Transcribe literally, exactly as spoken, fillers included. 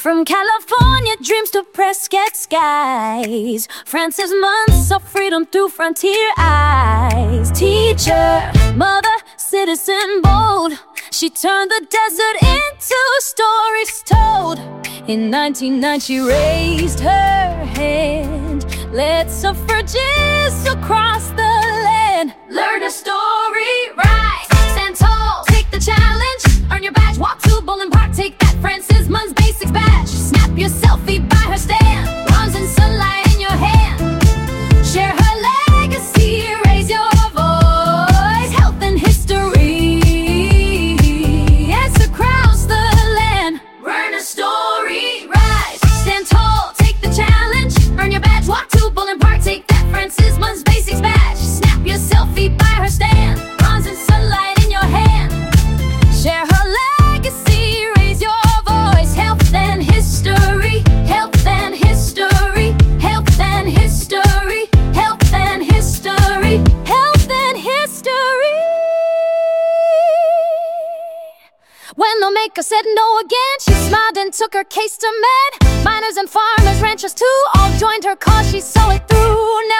From California dreams to Prescott skies, Frances Munn saw freedom through frontier eyes. Teacher, mother, citizen bold, she turned the desert into stories told. In nineteen nine she raised her hand, led suffragists across the land. Learn a story, rise, stand tall, take the challenge, earn your badge, walk to Bowling Park, take that Frances Munn's Basics badge. Snap your selfie by her stand, bronze and sunlight in your hand. Share her legacy, raise your voice, health and history, it's across the land. Learn a story, rise, stand tall, take the challenge, earn your badge, walk to Bowling Park, take that Frances Munn's Basics badge. Snap your selfie by her stand, bronze and sunlight in your hand. Share her legacy, raise your voice, health and history, health and history, health and history, health and history, health and history. When the maker said no again, she smiled and took her case to men. Miners and farmers, ranchers too, all joined her cause she saw it through.